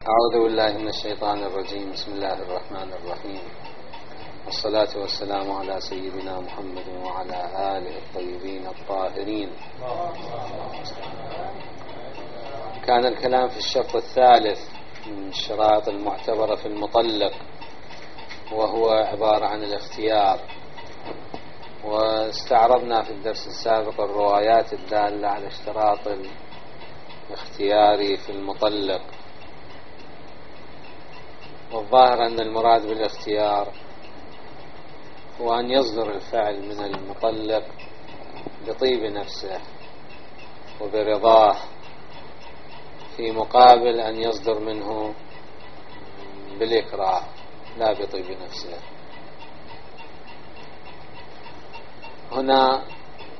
أعوذ بالله من الشيطان الرجيم. بسم الله الرحمن الرحيم، والصلاة والسلام على سيدنا محمد وعلى آله الطيبين الطاهرين. كان الكلام في الشرط الثالث من الشرائط المعتبرة في المطلق، وهو عبارة عن الاختيار. واستعرضنا في الدرس السابق الروايات الدالة على اشتراط الاختيار في المطلق، والظاهر أن المراد بالاختيار هو أن يصدر الفعل من المطلق بطيب نفسه وبرضاه، في مقابل أن يصدر منه بالإكراه لا بطيب نفسه. هنا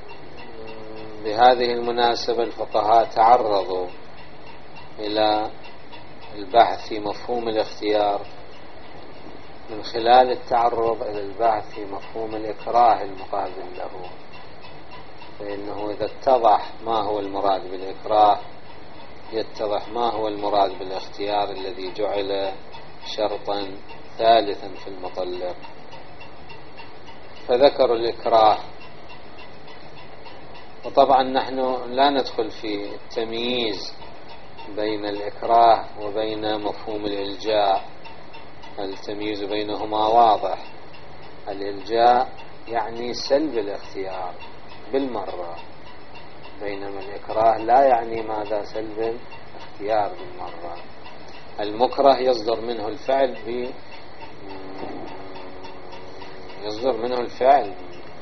بهذه المناسبة الفقهاء تعرضوا إلى البحث في مفهوم الاختيار من خلال التعرض إلى البحث في مفهوم الإكراه المقابل له، فإنه إذا اتضح ما هو المراد بالإكراه يتضح ما هو المراد بالاختيار الذي جعل شرطا ثالثا في المطلق. فذكروا الإكراه، وطبعا نحن لا ندخل في التمييز بين الإكراه وبين مفهوم الإلجاء، التمييز بينهما واضح. الإلجاء يعني سلب الاختيار بالمرة، بينما الإكراه لا يعني ماذا سلب الاختيار بالمرة. المكره يصدر منه الفعل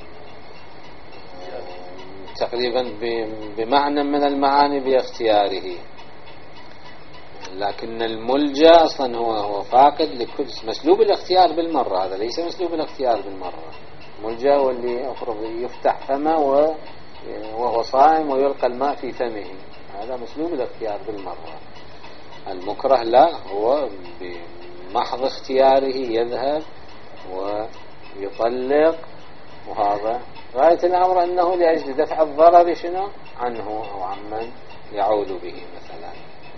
تقريبا بمعنى من المعاني باختياره، لكن الملجأ أصلا هو فاقد لكل مسلوب الاختيار بالمرة. هذا ليس مسلوب الاختيار بالمرة. الملجأ واللي أفرض يفتح فمه وهو صائم ويلقى الماء في فمه، هذا مسلوب الاختيار بالمرة. المكره لا، هو بمحض اختياره يذهب ويطلق، وهذا غاية الأمر أنه لأجل دفع الضرر عنه أو عمن يعول به مثلا.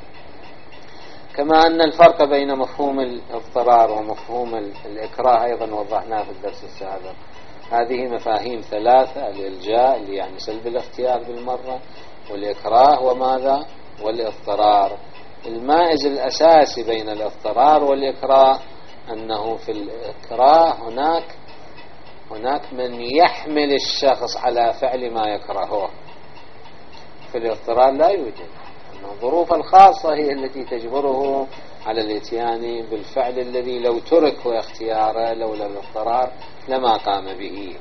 كما أن الفرق بين مفهوم الاضطرار ومفهوم الإكراه أيضا وضحناه في الدرس السابق. هذه مفاهيم ثلاثة: الإلجاء اللي يعني سلب الاختيار بالمرة، والإكراه وماذا؟ والاضطرار. المائز الأساسي بين الاضطرار والإكراه أنه في الإكراه هناك من يحمل الشخص على فعل ما يكرهه، في الاضطرار لا يوجد. الظروف الخاصة هي التي تجبره على الاتيان بالفعل الذي لو ترك واختياره لولا الاضطرار لما قام به.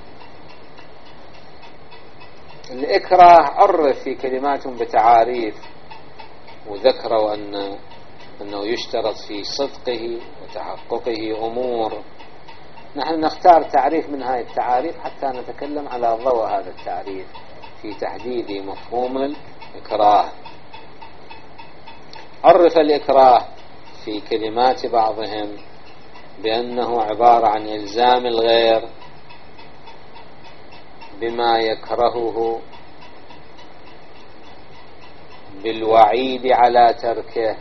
الإكراه عرف في كلمات بتعاريف، وذكروا أنه يشترط في صدقه وتحققه أمور. نحن نختار تعريف من هذه التعاريف حتى نتكلم على ضوء هذا التعريف في تحديد مفهوم الإكراه. عرف الإكراه في كلمات بعضهم بأنه عبارة عن إلزام الغير بما يكرهه بالوعيد على تركه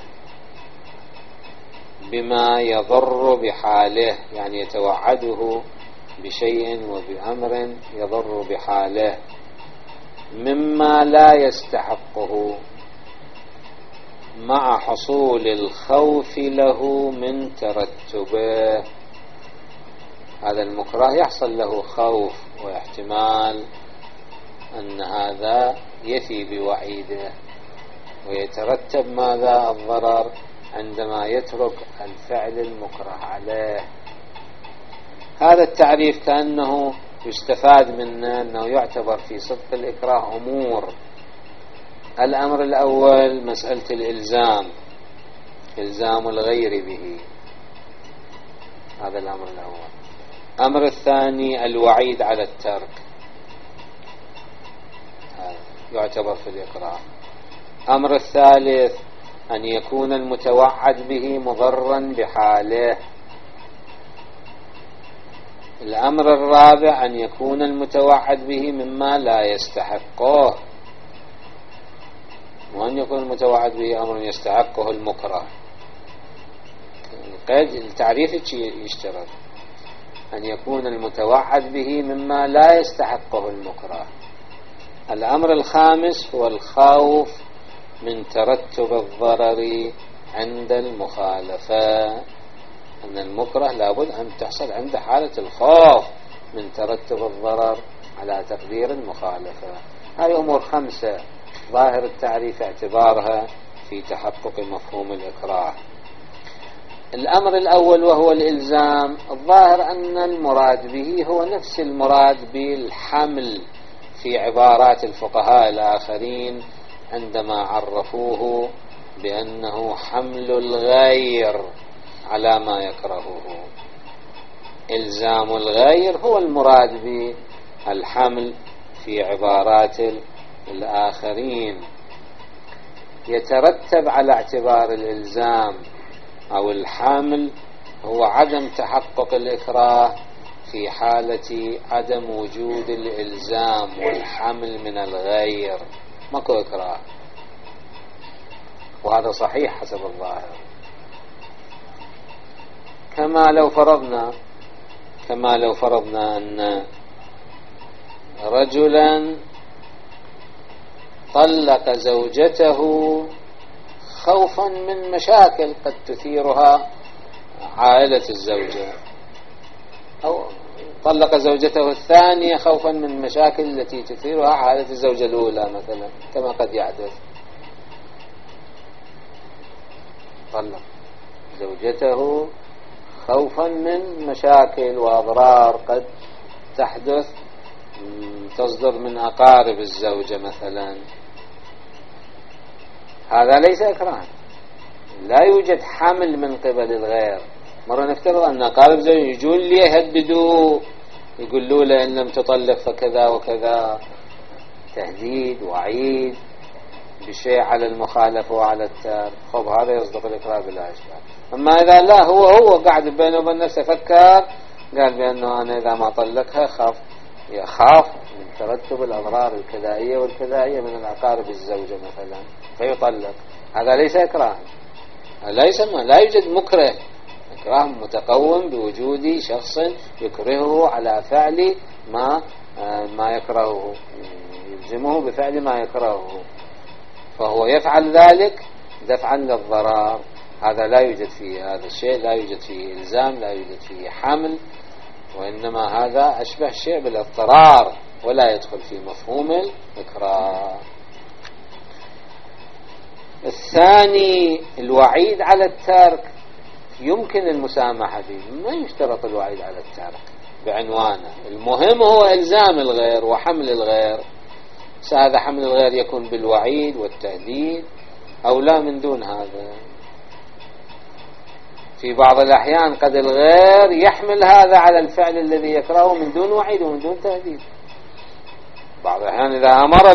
بما يضر بحاله، يعني يتوعده بشيء وبأمر يضر بحاله مما لا يستحقه مع حصول الخوف له من ترتبه. هذا المكره يحصل له خوف واحتمال أن هذا يفي بوعيده، ويترتب ماذا؟ الضرر عندما يترك الفعل المكره عليه. هذا التعريف كأنه يستفاد منه أنه يعتبر في صدق الإكراه أمور. الأمر الأول مسألة الإلزام، إلزام الغير به، هذا الأمر الأول. الأمر الثاني الوعيد على الترك، يعتبر في الإكراه. الأمر الثالث أن يكون المتوعد به مضرا بحاله. الأمر الرابع أن يكون المتوعد به مما لا يستحقه، وأن يكون المتوعد به أمر يستحقه المكره. القيد التعريف يشترط أن يكون المتوعد به مما لا يستحقه المكره. الأمر الخامس هو الخوف من ترتب الضرر عند المخالفة، أن المكره لابد أن تحصل عند حالة الخوف من ترتب الضرر على تقدير المخالفة. هذه أمور 5 ظاهر التعريف اعتبارها في تحقق مفهوم الإكراه. الأمر الأول وهو الإلزام، الظاهر أن المراد به هو نفس المراد بالحمل في عبارات الفقهاء الآخرين عندما عرفوه بأنه حمل الغير على ما يكرهه. إلزام الغير هو المراد بالحمل في عبارات الآخرين. يترتب على اعتبار الإلزام أو الحمل هو عدم تحقق الإكراه في حالة عدم وجود الإلزام والحمل من الغير، ماكو إكراه، وهذا صحيح حسب الظاهر. كما لو فرضنا أن رجلا طلق زوجته خوفا من مشاكل قد تثيرها عائلة الزوجة، أو طلق زوجته الثانية خوفا من مشاكل التي تثيرها عائلة الزوجة الأولى مثلا، كما قد يحدث. طلق زوجته خوفا من مشاكل وأضرار قد تحدث تصدر من أقارب الزوجة مثلا، هذا ليس إكراه، لا يوجد حمل من قبل الغير. مرة نفترض أن أقارب زوجة يجون لي يهددوا، يقولوا له إن لم تطلق فكذا وكذا، تهديد وعيد بشيء على المخالفة وعلى التارك، خب هذا يصدق الإكراه بلا إشكال. أما إذا لا، هو قاعد بينه وبين نفسه فكر، قال بأنه أنا إذا ما طلقها يخاف من ترتب الأضرار الكذائية والكذائية من الأقارب الزوجة مثلا فيطلق، هذا ليس إكراه، لا يوجد مكره. إكراه متقوم بوجود شخص يكرهه على فعل ما يكرهه، يلزمه بفعل ما يكرهه، فهو يفعل ذلك دفعا للضرر. هذا لا يوجد فيه، هذا الشيء لا يوجد فيه إلزام، لا يوجد فيه حمل، وإنما هذا أشبه شيء بالاضطرار ولا يدخل في مفهوم الإكراه. الثاني الوعيد على الترك، يمكن المسامحة به، ما يشترط الوعيد على الترك بعنوانه، المهم هو إلزام الغير وحمل الغير. هذا حمل الغير يكون بالوعيد والتهديد أو لا من دون هذا. في بعض الأحيان قد الغير يحمل هذا على الفعل الذي يكرهه من دون وعيد ومن دون تهديد. بعض الأحيان إذا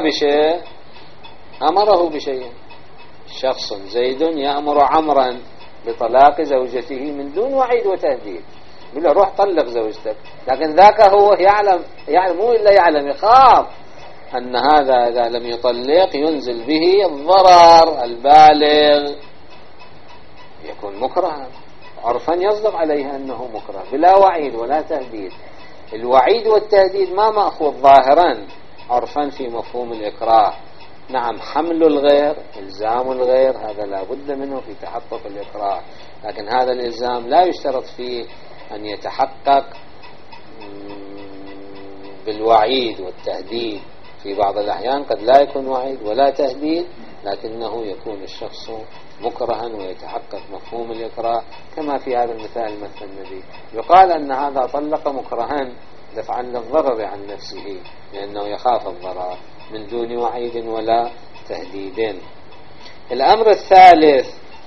أمره بشيء، شخص زيد يأمر عمرا بطلاق زوجته من دون وعيد وتهديد، يقول له روح طلق زوجتك، لكن ذاك هو يعلم مو إلا يعلم، يخاف أن هذا إذا لم يطلق ينزل به الضرر البالغ، يكون مكرها، عرفا يصدق عليها أنه مكره بلا وعيد ولا تهديد. الوعيد والتهديد ما مأخوذ ظاهرا عرفا في مفهوم الإكراه. نعم، حمل الغير، إلزام الغير، هذا لا بد منه في تحقق الإكراه، لكن هذا الإلزام لا يشترط فيه أن يتحقق بالوعيد والتهديد. في بعض الأحيان قد لا يكون وعيد ولا تهديد، لكنه يكون الشخص مكرها ويتحقق مفهوم الإكراه، كما في هذا المثال مثل النبي، يقال أن هذا طلق مكرها دفعا للضرر عن نفسه لأنه يخاف الضرر من دون وعيد ولا تهديد. الأمر الثالث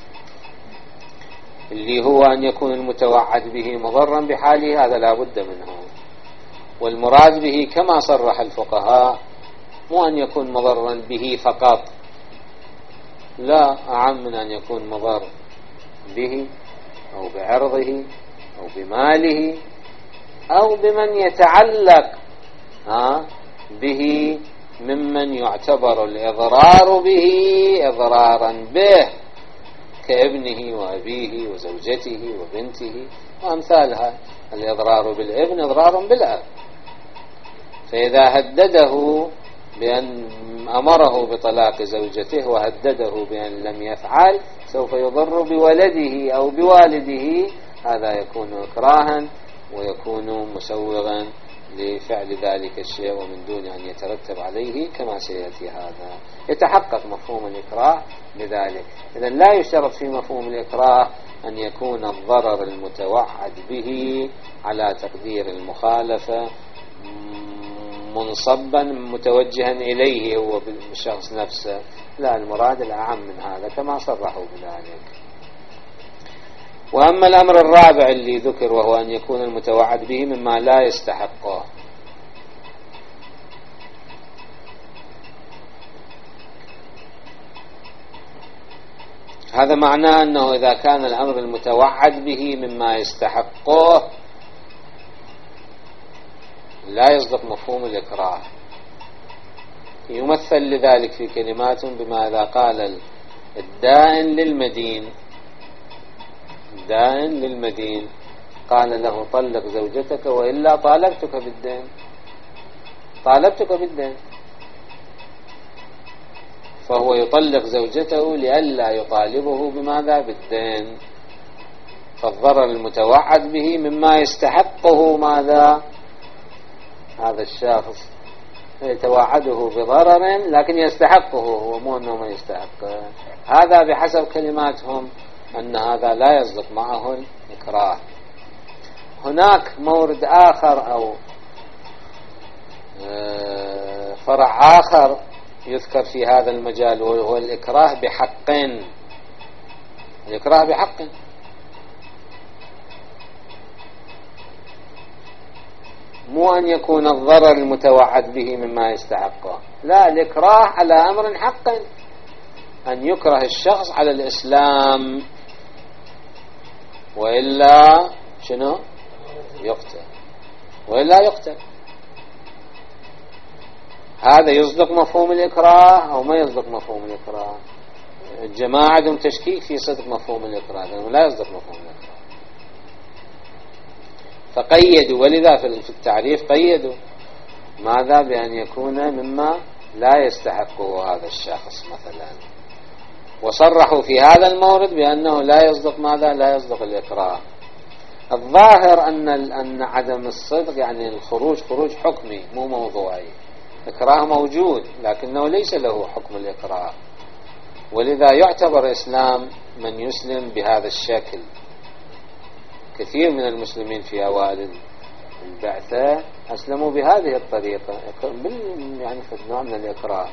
اللي هو أن يكون المتوعد به مضرا بحاله، هذا لا بد منه، والمراد به كما صرح الفقهاء مو أن يكون مضرا به فقط، لا، أعم من أن يكون مضر به أو بعرضه أو بماله أو بمن يتعلق به ممن يعتبر الإضرار به إضرارا به، كابنه وأبيه وزوجته وبنته وأمثالها. الإضرار بالابن إضرار بالأب، فإذا هدده بأن أمره بطلاق زوجته وهدده بأن لم يفعل سوف يضر بولده أو بوالده، هذا يكون إكراها ويكون مسوغا لفعل ذلك الشيء ومن دون أن يترتب عليه كما سيأتي. هذا يتحقق مفهوم الإكراه بذلك. إذن لا يشترط في مفهوم الإكراه أن يكون الضرر المتوعد به على تقدير المخالفة منصبا متوجها إليه هو بالشخص نفسه، لا، المراد الأعم من هذا كما صرحوا بذلك. وأما الأمر الرابع اللي ذكر وهو أن يكون المتوعد به مما لا يستحقه، هذا معناه أنه إذا كان الأمر المتوعد به مما يستحقه لا يصدق مفهوم الإكراه. يمثل لذلك في كلمات بما إذا قال الدائن للمدين، الدائن للمدين قال له طلق زوجتك وإلا طالبتك بالدين، طالبتك بالدين، فهو يطلق زوجته لئلا يطالبه بماذا؟ بالدين. فالضرر المتوعد به مما يستحقه ماذا؟ هذا الشخص يتوعده بضرر لكن يستحقه، هو مو أنه ما يستحقه. هذا بحسب كلماتهم أن هذا لا يصدق معه الإكراه. هناك مورد آخر أو فرع آخر يذكر في هذا المجال وهو الإكراه بحق. الإكراه بحق، مو أن يكون الضرر المتوعد به مما يستحقه، لا، الإكراه على أمر حق، أن يكره الشخص على الإسلام وإلا شنو؟ يقتل، وإلا يقتل. هذا يصدق مفهوم الإكراه أو ما يصدق مفهوم الإكراه؟ الجماعة عندهم تشكيك في صدق مفهوم الإكراه، لأنه لا يصدق مفهوم الإكراه، فقيدوا. ولذا في التعريف قيدوا ماذا؟ بأن يكون مما لا يستحقه هذا الشخص مثلا، وصرحوا في هذا المورد بأنه لا يصدق ماذا؟ لا يصدق الإكراه. الظاهر أن عدم الصدق يعني الخروج خروج حكمي مو موضوعي. إكراه موجود لكنه ليس له حكم الإكراه، ولذا يعتبر إسلام من يسلم بهذا الشكل. كثير من المسلمين في أوائل البعثة أسلموا بهذه الطريقة، يعني في نوع من الإكراه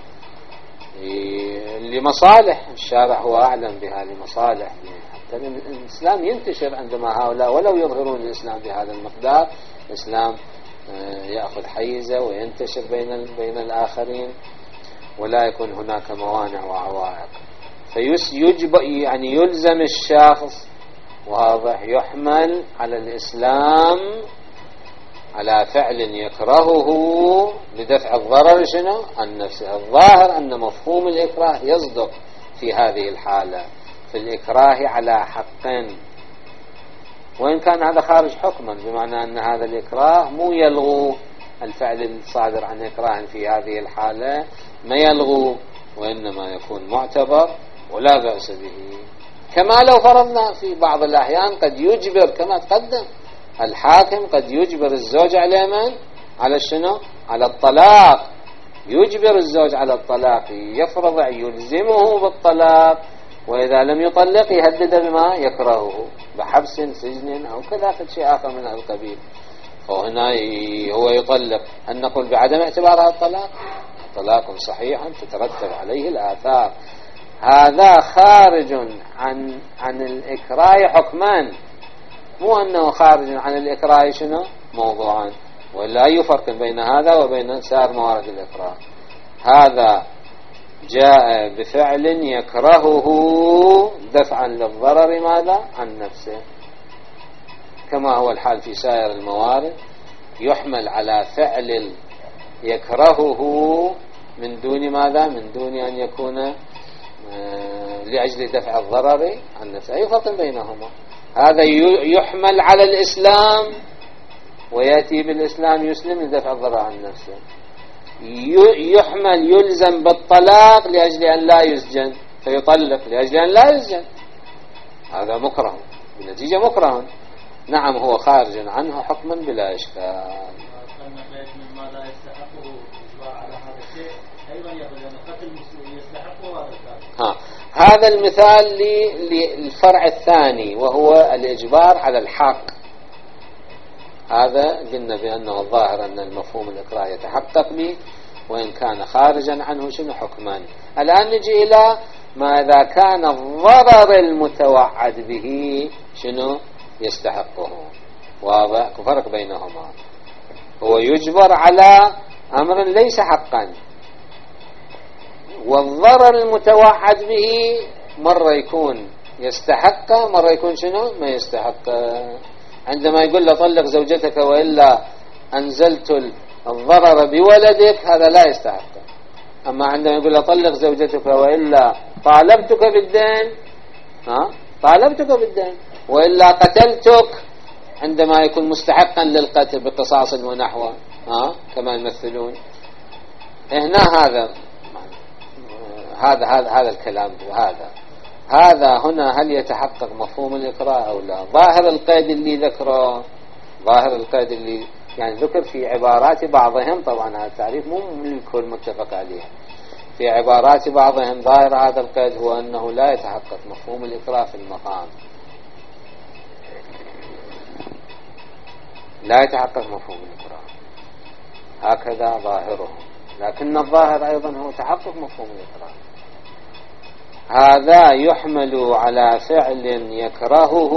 لمصالح. الشارع هو أعلم بها، لمصالح، حتى الإسلام ينتشر عندما هؤلاء ولو يظهرون الإسلام بهذا المقدار، الإسلام يأخذ حيزة وينتشر بين الآخرين ولا يكون هناك موانع وعوائق. يعني يلزم الشخص، واضح، يحمل على الإسلام على فعل يكرهه لدفع الضرر شنو؟ عن نفسه. الظاهر أن مفهوم الإكراه يصدق في هذه الحالة، في الإكراه على حق، وإن كان هذا خارج حكما، بمعنى أن هذا الإكراه مو يلغو الفعل الصادر عن إكراه في هذه الحالة، ما يلغو، وإنما يكون معتبر ولا بأس به. كما لو فرضنا في بعض الأحيان قد يجبر، كما تقدم، الحاكم قد يجبر الزوج على من؟ على شنو؟ على الطلاق، يجبر الزوج على الطلاق، يفرض، يلزمه بالطلاق، وإذا لم يطلق يهدد بما يكرهه، بحبس، سجن، أو كذا شيء آخر من القبيل. فهنا هو يطلق، أن نقول بعدم اعتبارها الطلاق؟ طلاق صحيح تترتب عليه الآثار. هذا خارج عن الإكراه حكمان، مو أنه خارج عن الإكراه شنو؟ موضوعا. ولا أي فرق بين هذا وبين سائر موارد الإكراه؟ هذا جاء بفعل يكرهه دفعا للضرر ماذا؟ عن نفسه، كما هو الحال في سائر الموارد، يحمل على فعل يكرهه من دون ماذا؟ من دون أن يكون لأجل دفع الضرر عن نفسه. أي فرق بينهما؟ هذا يحمل على الإسلام ويأتي بالإسلام يسلم لدفع الضرر عن نفسه، يحمل يلزم بالطلاق لأجل أن لا يسجن فيطلق لأجل أن لا يسجن، هذا مكره بنتيجة مكره. نعم هو خارج عنه حكما بلا إشكال. مما لا يستحقه الإجبار على هذا الشيء أيضا يقول أن قتل المسلم يستحقه هذا الكافر. هذا المثال للفرع الثاني وهو الإجبار على الحق. هذا قلنا بأنه الظاهر أن المفهوم الإكراه يتحقق به وإن كان خارجا عنه شنو حكما. الآن نجي إلى ما إذا كان الضرر المتوعد به شنو يستحقه. واضح فرق بينهما. هو يجبر على أمر ليس حقا، والضرر المتوعد به مرة يكون يستحق مرة يكون شنو ما يستحق. عندما يقول له طلق زوجتك وإلا أنزلت الضرر بولدك هذا لا يستحق. أما عندما يقول له طلق زوجتك وإلا طالبتك بالدين طالبتك بالدين وإلا قتلتك، عندما يكون مستحقا للقتل بقصاص ونحوه كما يمثلون هنا. هذا الكلام هذا هنا هل يتحقق مفهوم الإكراه أو لا؟ ظاهر القيد اللي ذكره، ظاهر القيد اللي يعني ذكر في عبارات بعضهم، طبعا هذا التعريف مو الكل متفق عليه، في عبارات بعضهم ظاهر هذا القيد هو أنه لا يتحقق مفهوم الإكراه في المقام، لا يتحقق مفهوم الإكراه، هكذا ظاهره. لكن الظاهر أيضا هو تحقق مفهوم الإكراه. هذا يحمل على فعل يكرهه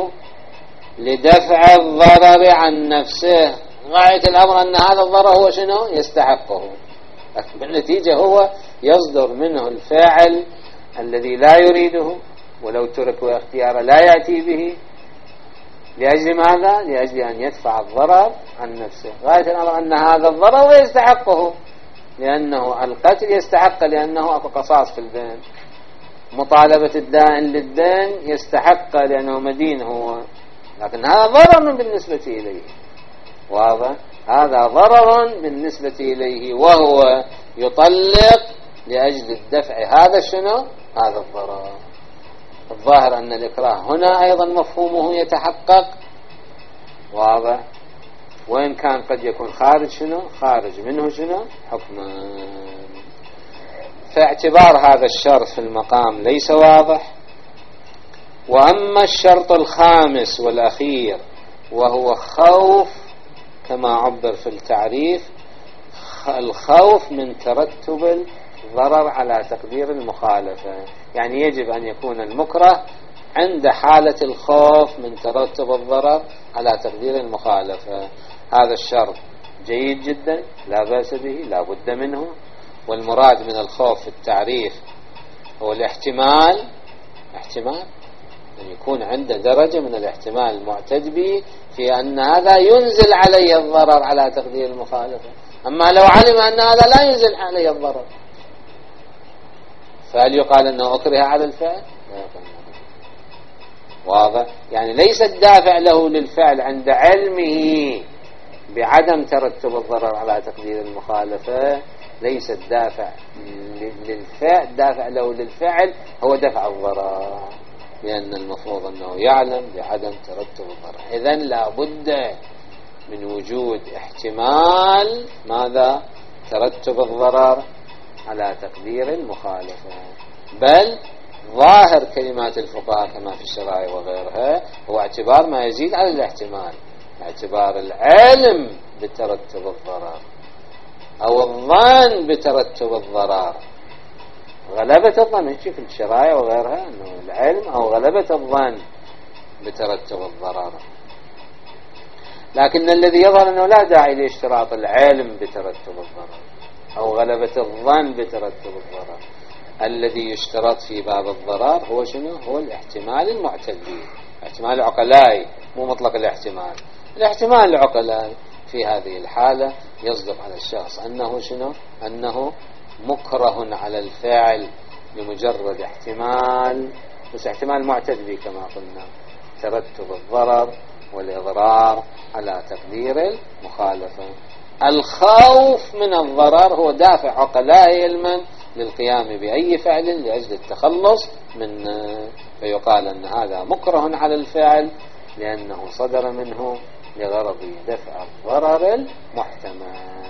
لدفع الضرر عن نفسه، غاية الأمر أن هذا الضرر هو شنو يستحقه، بالنتيجة هو يصدر منه الفاعل الذي لا يريده ولو ترك واختياره لا يأتي به. لأجل ماذا؟ لأجل أن يدفع الضرر عن نفسه. غاية الأمر أن هذا الضرر هو يستحقه، لأنه القتل يستحق لأنه أكو قصاص في الدين، مطالبة الدائن للدين يستحق لأنه مدين هو، لكن هذا ضرر بالنسبة إليه. واضح؟ هذا ضرر بالنسبة إليه وهو يطلق لأجل الدفع هذا شنو؟ هذا الضرر. الظاهر أن الإكراه هنا أيضا مفهومه يتحقق. واضح؟ وإن كان قد يكون خارج شنو؟ خارج منه شنو؟ حكما. فاعتبار هذا الشرط في المقام ليس واضح. وأما الشرط الخامس والأخير وهو خوف كما عبر في التعريف، الخوف من ترتب الضرر على تقدير المخالفة، يعني يجب أن يكون المكره عند حالة الخوف من ترتب الضرر على تقدير المخالفة. هذا الشرط جيد جدا لا بأس به لا بد منه. والمراد من الخوف في التعريف هو الاحتمال، احتمال أن يكون عنده درجة من الاحتمال المعتد به في أن هذا ينزل عليه الضرر على تقدير المخالفة. أما لو علم أن هذا لا ينزل عليه الضرر فهل يقال أنه أكره على الفعل؟ لا يقال. واضح؟ يعني ليس الدافع له للفعل عند علمه بعدم ترتب الضرر على تقدير المخالفة، ليس الدافع للفعل، الدافع له للفعل هو دفع الضرر، لأن المفروض أنه يعلم بعدم ترتب الضرر. إذن لا بد من وجود احتمال ماذا؟ ترتب الضرر على تقدير المخالفة. بل ظاهر كلمات الفقهاء كما في الشرائع وغيرها هو اعتبار ما يزيد على الاحتمال، اعتبار العلم بترتب الضرر أو الظن بترتب الضرر. غلبة الظن في الشرائع وغيرها أنه العلم أو غلبة الظن بترتب الضرر. لكن الذي يظهر أنه لا داعي لاشتراط العلم بترتب الضرر أو غلبة الظن بترتب الضرر. الذي يشترط في باب الضرر هو شنو؟ هو الاحتمال المعتد به، احتمال العقلاء، مو مطلق الاحتمال. الاحتمال العقلاء في هذه الحالة يصدق على الشخص أنه شنو؟ أنه مكره على الفاعل لمجرد احتمال، بس احتمال معتد به كما قلنا، ترتب الضرر والإضرار على تقدير المخالفة. الخوف من الضرر هو دافع عقلاء علما للقيام بأي فعل لأجل التخلص منه، فيقال أن هذا مكره على الفعل لأنه صدر منه لغرض دفع الضرر المحتمل.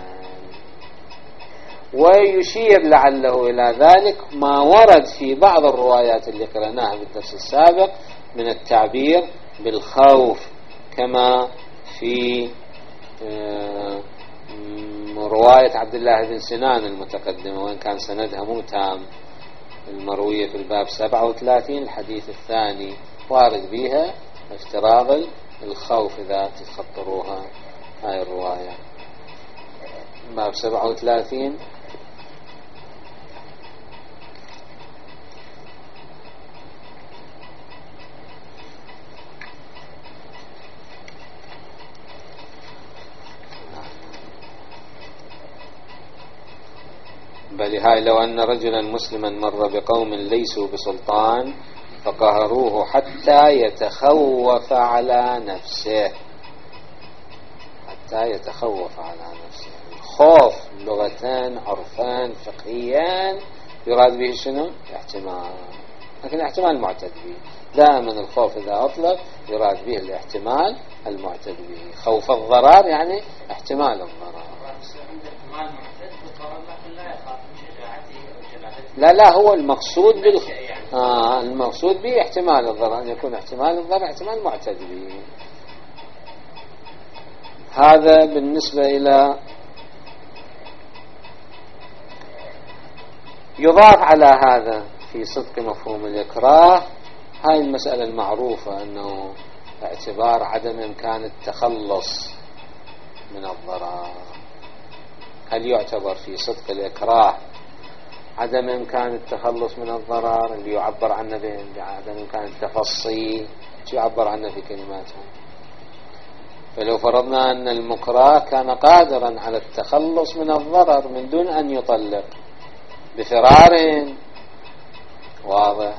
ويشير لعله إلى ذلك ما ورد في بعض الروايات اللي قرأناها بالدرس السابق من التعبير بالخوف، كما في رواية عبد الله بن سنان المتقدمة، وإن كان سندها مو تام، المروية في الباب 37 الحديث الثاني وارد بها افتراض الخوف إذا تتخطروها هاي الرواية. باب 37 بل هاي لو أن رجلا مسلما مر بقوم ليسوا بسلطان فقهروه حتى يتخوف على نفسه. حتى يتخوف على نفسه، الخوف لغتان عرفان فقهيان يراد به شنو؟ احتمال، لكن احتمال معتد به. دائما الخوف إذا أطلق يراد به الاحتمال المعتد به. خوف الضرر يعني احتمال الضرر. لا هو المقصود المقصود به احتمال الضرر، أن يكون احتمال الضرر احتمال معتد به. هذا بالنسبة إلى يضاف على هذا في صدق مفهوم الإكراه هاي المسألة المعروفة، أنه اعتبار عدم إمكان التخلص من الضرر. هل يعتبر في صدق الإكراه عدم إمكان التخلص من الضرر اللي يعبر عنه بعدم إمكان التفصي، شو يعبر عنه في كلماتهم؟ فلو فرضنا أن المكره كان قادرا على التخلص من الضرر من دون أن يطلق بفرار واضح،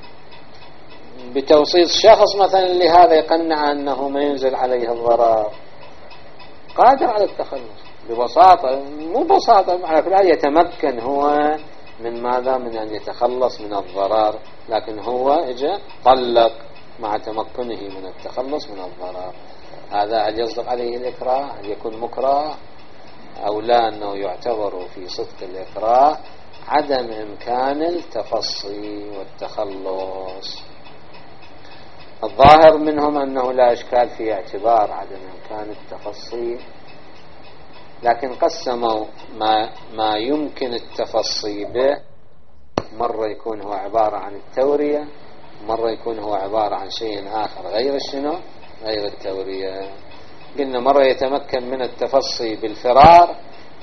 بتوصيف شخص مثلا لهذا يقنع أنه ما ينزل عليه الضرر، قادر على التخلص ببساطة، مو بساطة على كل حال يتمكن هو من ماذا؟ من أن يتخلص من الضرر، لكن هو اجى طلق مع تمكنه من التخلص من الضرر. هذا هل يصدق عليه الإكراه؟ هل يكون مكره أو لا؟ أنه يعتبر في صدق الإكراه عدم إمكان التفصي والتخلص. الظاهر منهم أنه لا إشكال في اعتبار عدم إمكان التفصي، لكن قسموا ما يمكن التفصي به، مرة يكون هو عبارة عن التورية، مرة يكون هو عبارة عن شيء آخر غير الشنو؟ غير التورية. قلنا مرة يتمكن من التفصي بالفرار،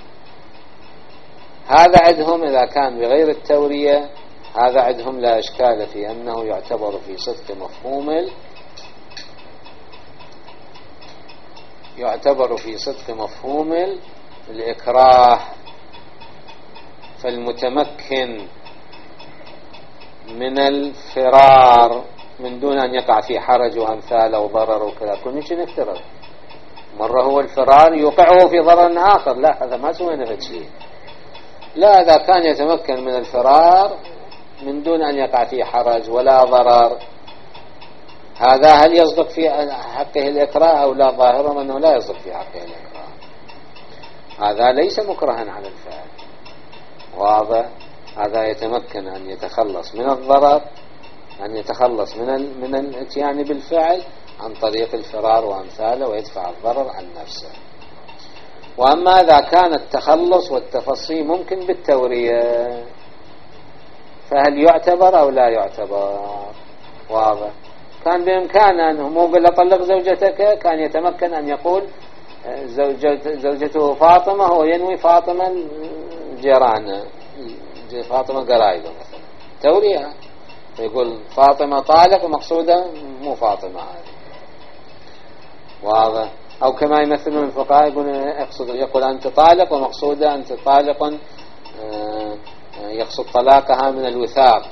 هذا عندهم إذا كان بغير التورية، هذا عندهم لا إشكال في أنه يعتبر في صدق مفهوم الإكراه. فالمتمكن من الفرار من دون أن يقع في حرج وأمثال أو ضرر وكذا، كل شيء نفترض مرة هو الفرار يوقعه في ضرر آخر، لا هذا ما سوينا في شيء. لا، إذا كان يتمكن من الفرار من دون أن يقع في حرج ولا ضرر، هذا هل يصدق في حقه الإكراه أو لا؟ ظاهرا أنه لا يصدق في حقه الإكراه. هذا ليس مكرها على الفعل، واضح؟ هذا يتمكن أن يتخلص من الضرر، أن يتخلص من الاتيان بالفعل عن طريق الفرار وأمثاله ويدفع الضرر عن نفسه. وأما إذا كان التخلص والتفصي ممكن بالتورية فهل يعتبر أو لا يعتبر؟ واضح؟ كان بإمكانه أنه مو بلا طلق زوجتك، كان يتمكن أن يقول زوجته فاطمة، هو ينوي فاطمة الجيران، فاطمة قرايبه مثلا، توريها، يقول فاطمة طالق ومقصودة مو فاطمة هذه، واضح؟ أو كما يمثلون الفقهاء يقول أنت طالق ومقصودة أنت طالق يقصد طلاقها من الوثاق،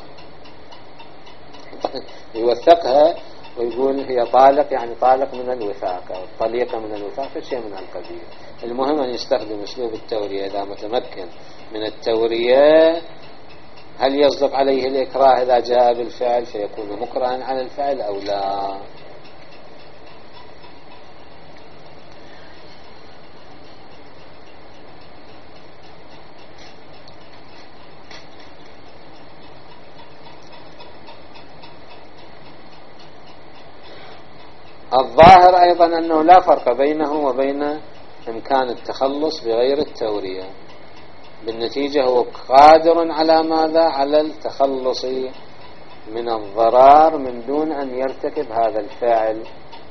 يوثقها ويقول هي طالق، يعني طالق من الوثاق أو طليقة من الوثاق، فشيء من القبيل. المهم أن يستخدم أسلوب التورية إذا متمكن من التورية. هل يصدق عليه الإكراه إذا جاء بالفعل فيكون مكرها على الفعل أو لا؟ الظاهر أيضا أنه لا فرق بينه وبين إمكان التخلص بغير التورية. بالنتيجة هو قادر على ماذا؟ على التخلص من الضرار من دون أن يرتكب هذا الفعل.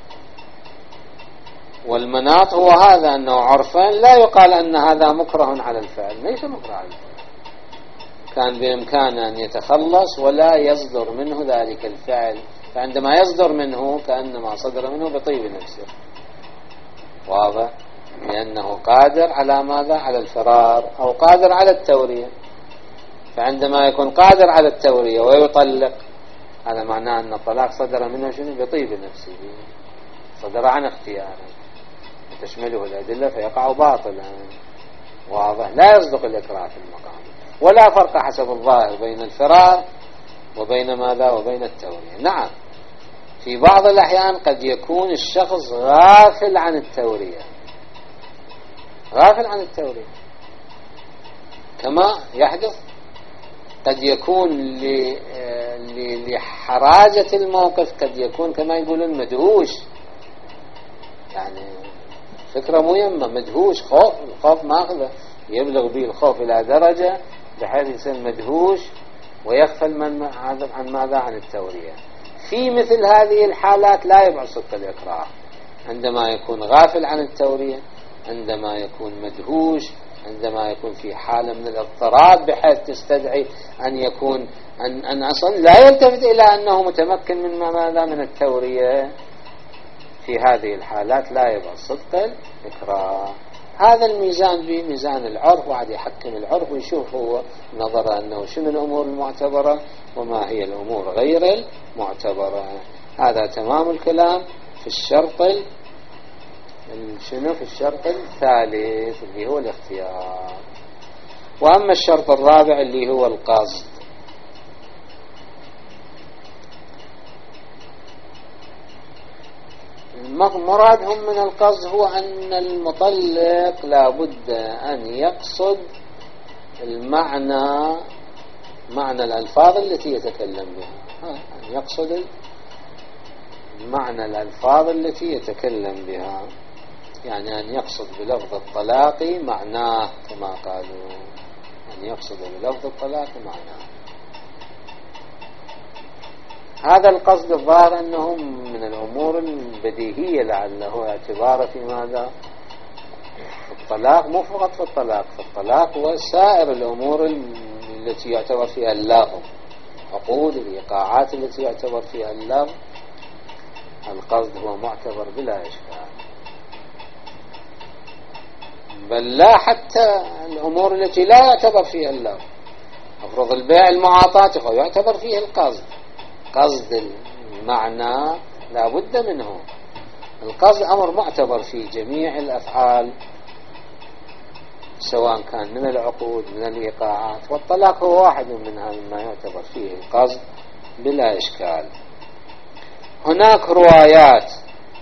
والمناط هو هذا، أنه عرفا لا يقال أن هذا مكره على الفعل، ليس مكره على الفعل، كان بإمكانه أن يتخلص ولا يصدر منه ذلك الفعل، فعندما يصدر منه كأنما صدر منه بطيب نفسه. واضح؟ لأنه قادر على ماذا؟ على الفرار أو قادر على التورية. فعندما يكون قادر على التورية ويطلق، هذا معناه أن الطلاق صدر منه شنو؟ بطيب نفسه، صدر عن اختياره، تشمله الأدلة فيقع باطلا. واضح؟ لا يصدق الإكراه في المقام، ولا فرق حسب الظاهر بين الفرار وبين ماذا؟ وبين التورية. نعم، في بعض الأحيان قد يكون الشخص غافل عن التورية، غافل عن التورية، كما يحدث قد يكون لحراجة الموقف، قد يكون كما يقولون مدهوش، يعني فكرة مهمة، مدهوش، خوف، الخوف ماخذه يبلغ به الخوف إلى درجة بحيث يصير مدهوش ويغفل عن ماذا؟ عن التورية. في مثل هذه الحالات لا يبعد صدق الإكراه، عندما يكون غافل عن التورية، عندما يكون مدهوش، عندما يكون في حالة من الاضطراب بحيث تستدعي أن يكون أن أصلا لا يلتفت إلى أنه متمكن من ماذا؟ من التورية. في هذه الحالات لا يبعد صدق الإكراه. هذا الميزان بميزان العرف، وعد يحكم العرف ويشوف هو نظر أنه شنو الأمور المعتبرة وما هي الأمور غير المعتبرة. هذا تمام الكلام في الشرط شنو؟ في الشرط الثالث اللي هو الاختيار. وأما الشرط الرابع اللي هو القصد، مرادهم من القصد هو أن المطلق لا بد أن يقصد معنى الألفاظ التي يتكلم بها، أن يقصد معنى الألفاظ التي يتكلم بها، يعني أن يقصد بلفظ الطلاق معناه، كما قالوا أن يقصد بلفظ الطلاق معناه. هذا القصد الظاهر أنه من الأمور البديهية لعله اعتباره في ماذا؟ في الطلاق، مو فقط في الطلاق، في الطلاق وسائر الأمور التي يعتبر فيها اللغو، عقود الإيقاعات التي يعتبر فيها اللغو، القصد هو معتبر بلا إشكال. بل لا حتى الأمور التي لا يعتبر فيها اللغو، أفرض البيع المعاطاة يعتبر فيه القصد، قصد المعنى لا بد منه. القصد أمر معتبر في جميع الأفعال، سواء كان من العقود من الإيقاعات، والطلاق هو واحد منها مما يعتبر فيه القصد بلا إشكال. هناك روايات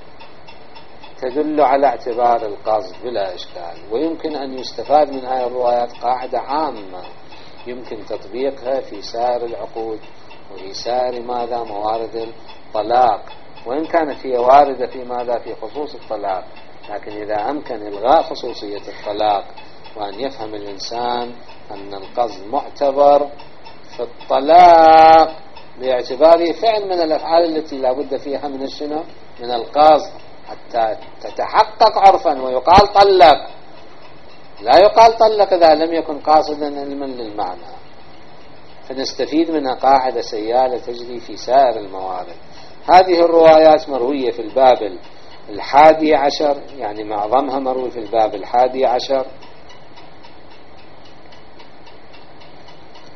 تدل على اعتبار القصد بلا إشكال، ويمكن أن يستفاد من هذه الروايات قاعدة عامة يمكن تطبيقها في سائر العقود وفي سائر ماذا؟ موارد الطلاق، وإن كانت هي واردة في ماذا؟ في خصوص الطلاق، لكن إذا أمكن إلغاء خصوصية الطلاق وأن يفهم الإنسان أن القصد معتبر في الطلاق باعتباره فعل من الأفعال التي لا بد فيها من الشنو؟ من القصد، حتى تتحقق عرفا ويقال طلق. لا يقال طلق إذا لم يكن قاصدا علما للمعنى. فنستفيد منها قاعدة سيالة تجري في سائر الموارد. هذه الروايات مروية في الباب 11، يعني معظمها مروي في الباب 11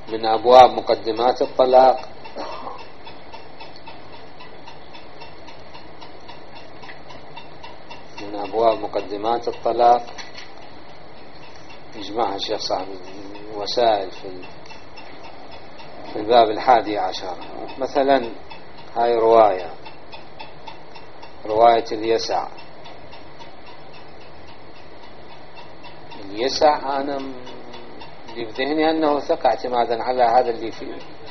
من أبواب مقدمات الطلاق. من أبواب مقدمات الطلاق يجمعها الشيخ صاحب الوسائل في الباب 11. مثلا هاي رواية اليسع. أنا اللي بذهني أنه ثقة اعتمادا على هذا اللي فيه،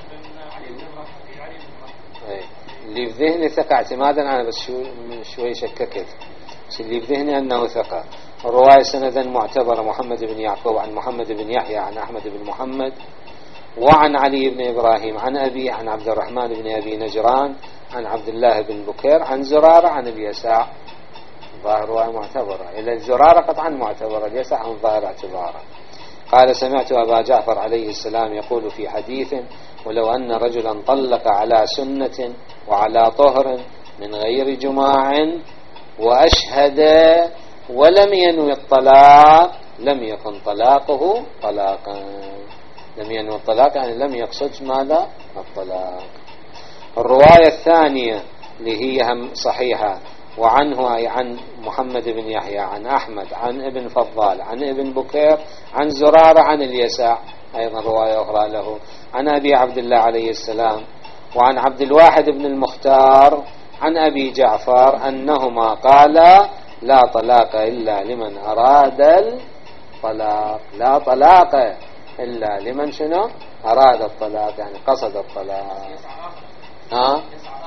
اللي بذهني ثقة اعتمادا على، بس شوي شككت، بس اللي بذهني أنه ثقة. الرواية سندا معتبرة محمد بن يعقوب عن محمد بن يحيى عن أحمد بن محمد وعن علي بن إبراهيم عن أبي عن عبد الرحمن بن أبي نجران عن عبد الله بن بكير عن زرارة عن اليساع. ظاهر رواية معتبرة، إلى الزرارة قطعا معتبرة، اليساع عن ظاهر اعتباره. قال سمعت أبا جعفر عليه السلام يقول في حديث: ولو أن رجلا طلق على سنة وعلى طهر من غير جماع وأشهد ولم ينوي الطلاق لم يكن طلاقه طلاقا. لم ينوي الطلاق يعني لم يقصد ماذا؟ الطلاق. الرواية الثانية اللي هي هم صحيحة، وعنه أي عن محمد بن يحيى عن أحمد عن ابن فضال عن ابن بكير عن زرارة عن اليساع، أيضا رواية أخرى له عن أبي عبد الله عليه السلام وعن عبد الواحد بن المختار عن أبي جعفر أنهما قالا: لا طلاق إلا لمن أراد الطلاق. لا طلاق إلا لمن شنو؟ أراد الطلاق، يعني قصد الطلاق. ها؟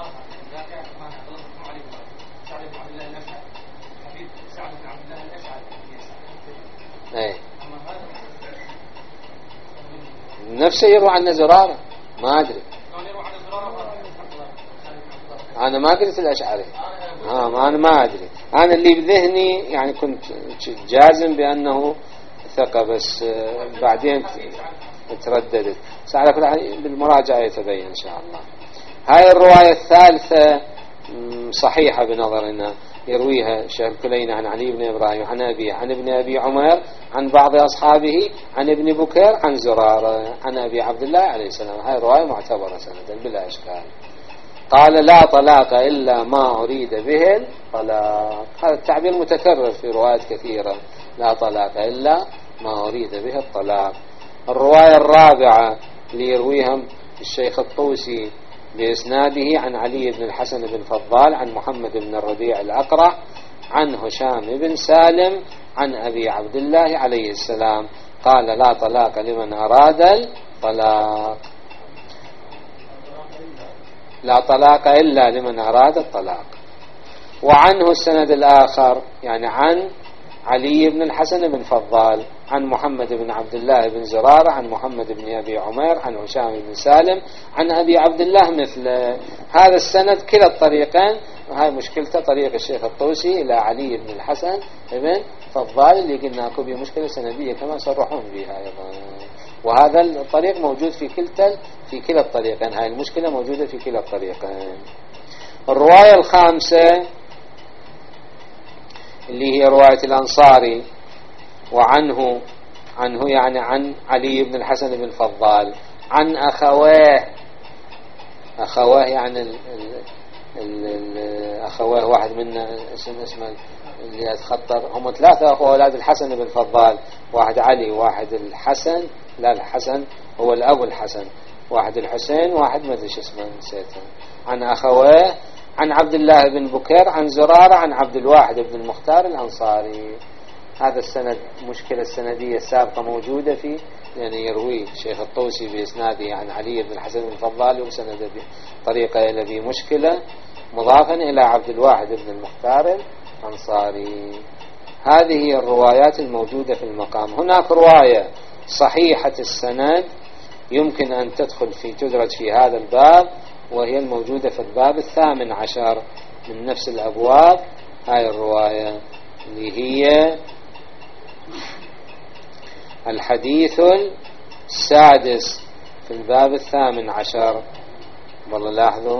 ايه نفسه يروى عن زرارة، ما أدري، أنا ما قلت الأشعري، أنا ما أدري. أنا اللي بذهني يعني كنت جازم بأنه ثقة، بس بعدين ترددت. على كل حال بالمراجعة يتبين إن شاء الله. هاي الرواية الثالثة صحيحة بنظرنا، يرويها الشيخ الكليني عن علي بن إبراهيم عن أبي عن ابن أبي عمر عن بعض أصحابه عن ابن بكير عن زرارة عن أبي عبد الله عليه السلام. هاي الرواية معتبرة سندا بلا إشكال. قال: لا طلاق إلا ما أريد به الطلاق. هذا التعبير متكرر في روايات كثيرة، لا طلاق إلا ما أريد به الطلاق. الرواية الرابعة اللي يرويها الشيخ الطوسي بإسناده عن علي بن الحسن بن فضال عن محمد بن الربيع الأقرع عن هشام بن سالم عن أبي عبد الله عليه السلام قال: لا طلاق لمن أراد الطلاق. لا طلاق إلا لمن أراد الطلاق. وعنه السند الآخر يعني عن علي بن الحسن بن فضال عن محمد بن عبد الله بن زرارة عن محمد بن أبي عمير عن هشام بن سالم عن أبي عبد الله مثل هذا السند كلا الطريقين. وهي مشكلته طريق الشيخ الطوسي إلى علي بن الحسن بن فضال اللي قلنا أكو مشكلة سندية كما صرحون بها أيضا، وهذا الطريق موجود في كلا الطريقين. هاي المشكلة موجودة في كلا الطريقين. الرواية الخامسة اللي هي رواية الأنصاري وعنه يعني عن علي بن الحسن بن فضال عن أخواه يعني أخواه واحد منا اسمه اللي أتخطر، هم 3 أخوة أولاد الحسن بن فضال، واحد علي واحد الحسن، لا الحسن هو الأب الحسن، واحد الحسين واحد ما أدري شو اسمه نسيته. عن أخواه عن عبد الله بن بكير عن زرارة عن عبد الواحد بن المختار الأنصاري. هذا السند مشكلة السندية السابقة موجودة فيه، يعني يروي الشيخ الطوسي بإسناده عن علي بن الحسن بن فضال وسند بطريقة إلى مشكلة مضافا إلى عبد الواحد بن المختار الأنصاري. هذه هي الروايات الموجودة في المقام. هناك رواية صحيحة السند يمكن أن تدرج في هذا الباب، وهي الموجودة في الباب 18 من نفس الأبواب. هاي الرواية اللي هي الحديث السادس في الباب 18. والله لاحظوا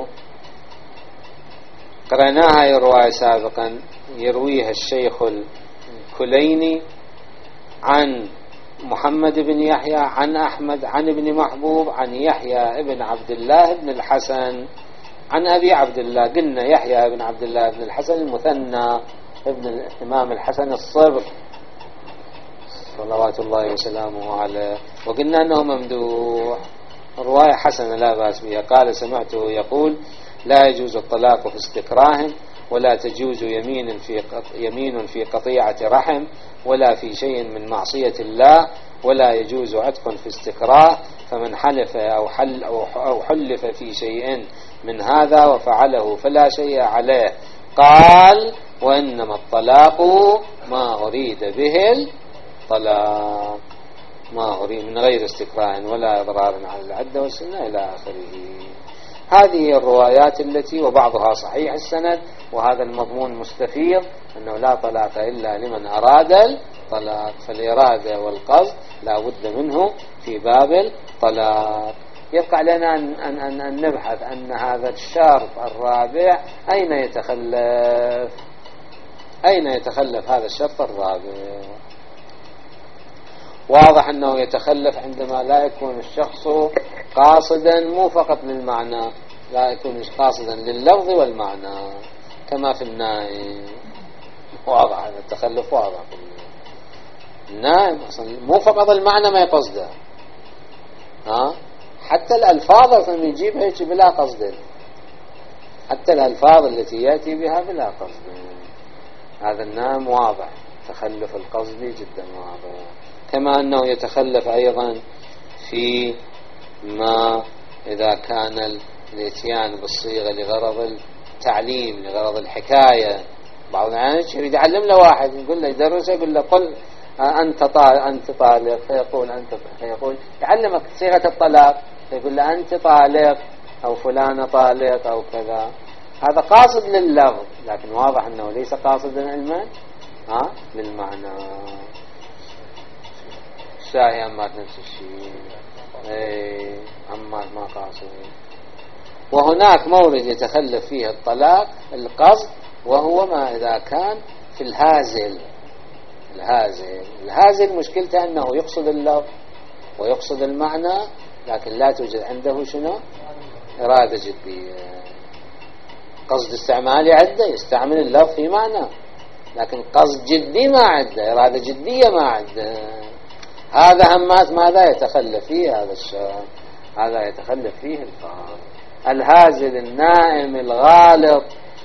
قرأناها هاي الرواية سابقا، يرويها الشيخ الكليني عن محمد بن يحيى عن أحمد عن ابن محبوب عن يحيى بن عبد الله بن الحسن عن أبي عبد الله. قلنا يحيى بن عبد الله بن الحسن المثنى ابن الإمام الحسن الصبر صلوات الله وسلامه عليه، وقلنا أنه ممدوح، رواية حسنة لا بأس بها. قال سمعته يقول: لا يجوز الطلاق في استكراه، ولا تجوز يمين في قطيعة رحم، ولا في شيء من معصية الله، ولا يجوز عتق في استكراه، فمن حلف أو حلف في شيء من هذا وفعله فلا شيء عليه. قال: وإنما الطلاق ما أريد به الطلاق، ما أريد من غير استكراه ولا إضرار على العدة والسنة إلى آخره. هذه الروايات التي وبعضها صحيح السند، وهذا المضمون مستفيض أنه لا طلاق إلا لمن أراد الطلاق، فالإرادة والقصد لا بد منه في باب الطلاق. يبقى لنا أن نبحث أن هذا الشرط الرابع أين يتخلف هذا الشرط الرابع. واضح أنه يتخلف عندما لا يكون الشخص قاصدا مو فقط للمعنى، لا يكون قاصدا لللفظ والمعنى كما في النائم. واضح هذا التخلف، واضح. النائم أصلا مو فقط المعنى ما يقصده، حتى الألفاظ أصلا يجيب هيك بلا قصد، حتى الألفاظ التي يأتي بها بلا قصد. هذا النائم واضح، تخلف القصد جدا واضح. كما أنه يتخلف أيضا في ما إذا كان الاتيان بالصيغة لغرض التعليم، لغرض الحكاية. بعض الناس يريد يعلم له واحد، يقول له يدرسه، يقول له قل أنت طالق، فيقول يعلمك صيغة الطلاق، يقول له أنت طالق أو فلانة طالق أو كذا. هذا قاصد لللفظ، لكن واضح أنه ليس قاصدا علما للمعنى. الشاهي أمات نفس الشيء، أمات ما قاصد. وهناك مورد يتخلف فيه الطلاق القصد، وهو ما إذا كان في الهازل. الهازل مشكلته أنه يقصد اللفظ ويقصد المعنى، لكن لا توجد عنده شنو؟ إرادة جدية. قصد استعمالي عدة، يستعمل اللفظ في معنى، لكن قصد جدي ما عنده، إرادة جدية ما عنده. هذا همات ماذا يتخلف فيه هذا الشيء؟ هذا يتخلف فيه الفهم. الهازل، النائم، الغالط،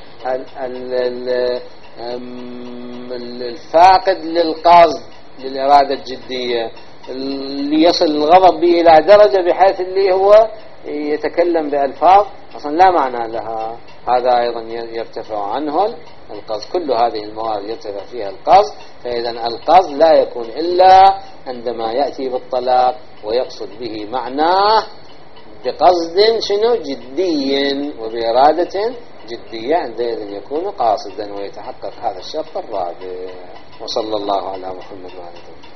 الفاقد للقصد للإرادة الجدية، اللي يصل الغضب به إلى درجة بحيث اللي هو يتكلم بألفاظ أصلا لا معنى لها، هذا أيضا يرتفع عنه القصد. كل هذه الموارد يرتفع فيها القصد. فإذا القصد لا يكون إلا عندما يأتي بالطلاق ويقصد به معناه بقصد شنو؟ جدي، وبإرادة جدية، عندئذ يكون قاصدا ويتحقق هذا الشرط الرابع. وصلى الله على محمد وعلى آله.